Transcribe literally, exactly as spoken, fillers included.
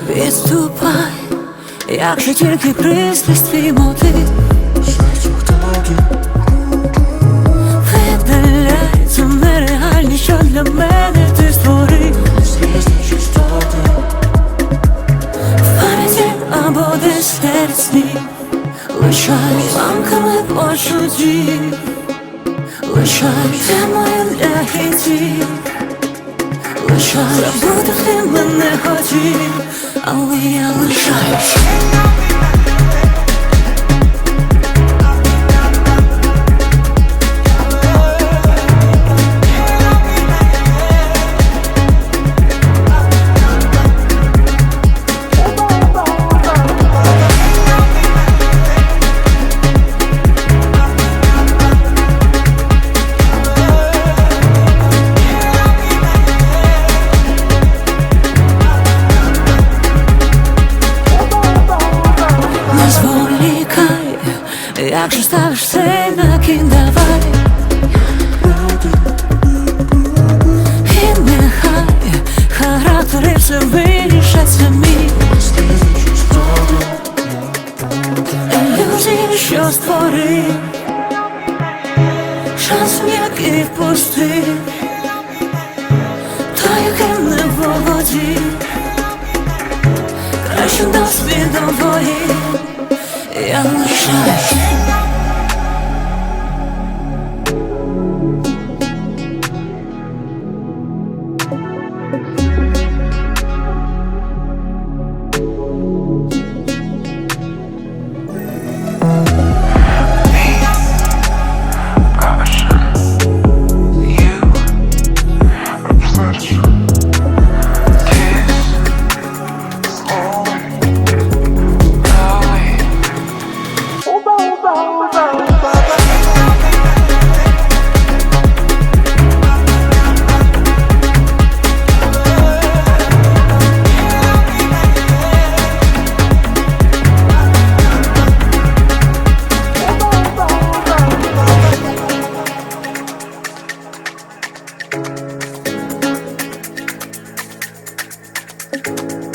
Відступай, якщо тільки пристрасть твій мотив. Видаляй цю нереальність, що для мене ти створив. В пам'яті або десь серед снів лишай ламками почуттів, лишай темою для хитів, лишай забути ти мене хотів, але я лишаюсь. Якщо ставиш все на кін, давай. І нехай характери все вирішать самі. Ілюзії, що створив, шансом який впустив, та яким не володів, кращим досвідом твоїм я лишаюсь. Thank you.